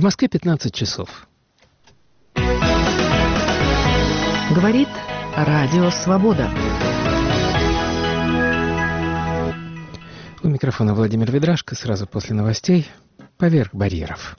В Москве 15 часов. Говорит Радио Свобода. У микрофона Владимир Ведрашко. Сразу после новостей «Поверх барьеров».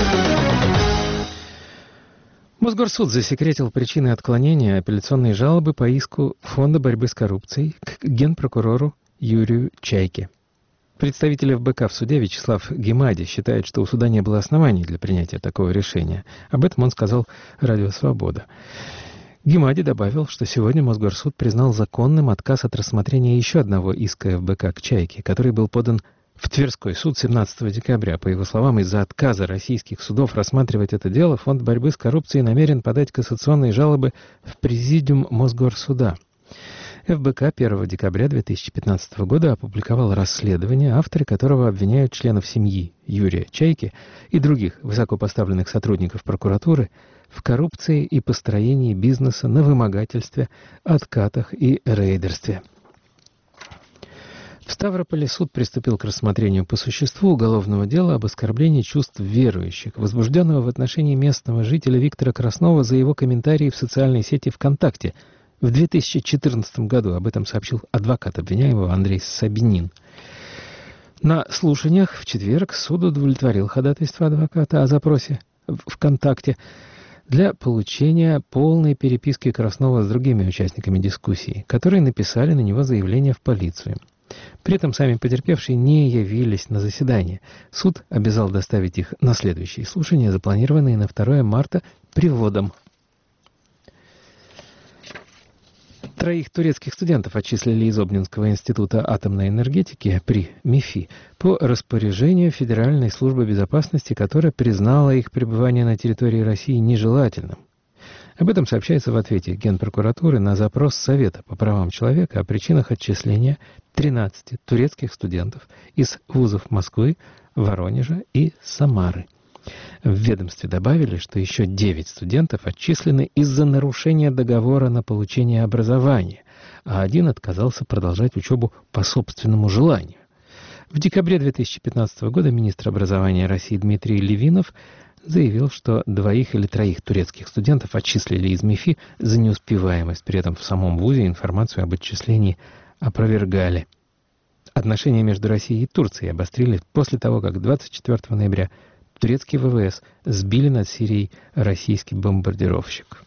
Мосгорсуд засекретил причины отклонения апелляционной жалобы по иску Фонда борьбы с коррупцией к генпрокурору Юрию Чайке. Представитель ФБК в суде Вячеслав Гемади считает, что у суда не было оснований для принятия такого решения. Об этом он сказал Радио Свобода. Гемади добавил, что сегодня Мосгорсуд признал законным отказ от рассмотрения еще одного иска ФБК к Чайке, который был подан в Тверской суд 17 декабря. По его словам, из-за отказа российских судов рассматривать это дело, Фонд борьбы с коррупцией намерен подать кассационные жалобы в Президиум Мосгорсуда. ФБК 1 декабря 2015 года опубликовал расследование, авторы которого обвиняют членов семьи Юрия Чайки и других высокопоставленных сотрудников прокуратуры в коррупции и построении бизнеса на вымогательстве, откатах и рейдерстве. В Ставрополе суд приступил к рассмотрению по существу уголовного дела об оскорблении чувств верующих, возбужденного в отношении местного жителя Виктора Краснова за его комментарии в социальной сети ВКонтакте в 2014 году. Об этом сообщил адвокат обвиняемого Андрей Сабинин. На слушаниях в четверг суд удовлетворил ходатайство адвоката о запросе в ВКонтакте для получения полной переписки Краснова с другими участниками дискуссии, которые написали на него заявление в полицию. При этом сами потерпевшие не явились на заседание. Суд обязал доставить их на следующие слушания, запланированные на 2 марта приводом. 3 турецких студентов отчислили из Обнинского института атомной энергетики при МИФИ по распоряжению Федеральной службы безопасности, которая признала их пребывание на территории России нежелательным. Об этом сообщается в ответе Генпрокуратуры на запрос Совета по правам человека о причинах отчисления 13 турецких студентов из вузов Москвы, Воронежа и Самары. В ведомстве добавили, что еще 9 студентов отчислены из-за нарушения договора на получение образования, а 1 отказался продолжать учебу по собственному желанию. В декабре 2015 года министр образования России Дмитрий Левинов заявил, что 2 или 3 турецких студентов отчислили из МИФИ за неуспеваемость. При этом в самом вузе информацию об отчислении опровергали. Отношения между Россией и Турцией обострились после того, как 24 ноября турецкий ВВС сбили над Сирией российский бомбардировщик.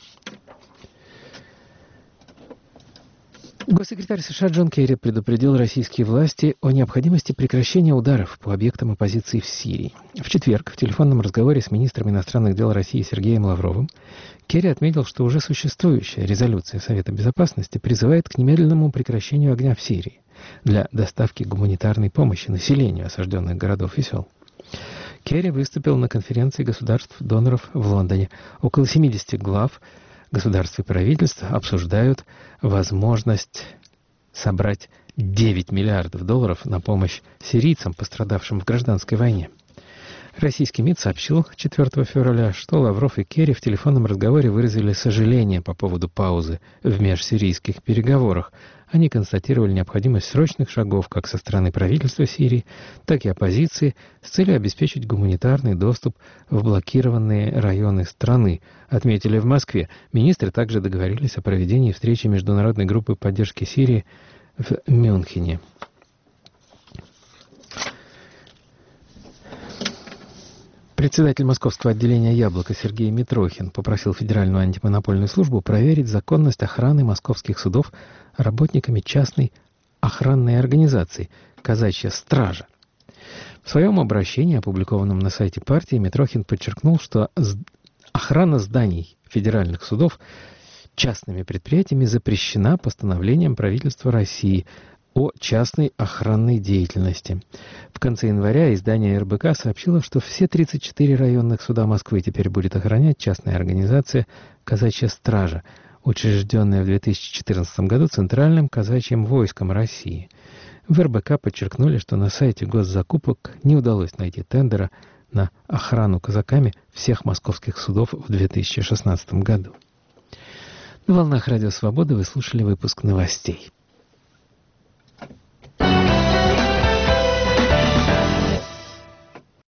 Госсекретарь США Джон Керри предупредил российские власти о необходимости прекращения ударов по объектам оппозиции в Сирии. В четверг в телефонном разговоре с министром иностранных дел России Сергеем Лавровым Керри отметил, что уже существующая резолюция Совета Безопасности призывает к немедленному прекращению огня в Сирии для доставки гуманитарной помощи населению осажденных городов и сел. Керри выступил на конференции государств-доноров в Лондоне. Около 70 глав государств и правительств обсуждают возможность собрать $9 миллиардов на помощь сирийцам, пострадавшим в гражданской войне. Российский МИД сообщил 4 февраля, что Лавров и Керри в телефонном разговоре выразили сожаление по поводу паузы в межсирийских переговорах. Они констатировали необходимость срочных шагов как со стороны правительства Сирии, так и оппозиции с целью обеспечить гуманитарный доступ в блокированные районы страны, отметили в Москве. Министры также договорились о проведении встречи международной группы поддержки Сирии в Мюнхене. Председатель московского отделения «Яблоко» Сергей Митрохин попросил Федеральную антимонопольную службу проверить законность охраны московских судов работниками частной охранной организации «Казачья стража». В своем обращении, опубликованном на сайте партии, Митрохин подчеркнул, что охрана зданий федеральных судов частными предприятиями запрещена постановлением правительства России о частной охранной деятельности. В конце января издание РБК сообщило, что все 34 районных суда Москвы теперь будет охранять частная организация «Казачья стража», учрежденная в 2014 году Центральным казачьим войском России. В РБК подчеркнули, что на сайте госзакупок не удалось найти тендера на охрану казаками всех московских судов в 2016 году. На волнах Радио Свобода вы слушали выпуск новостей.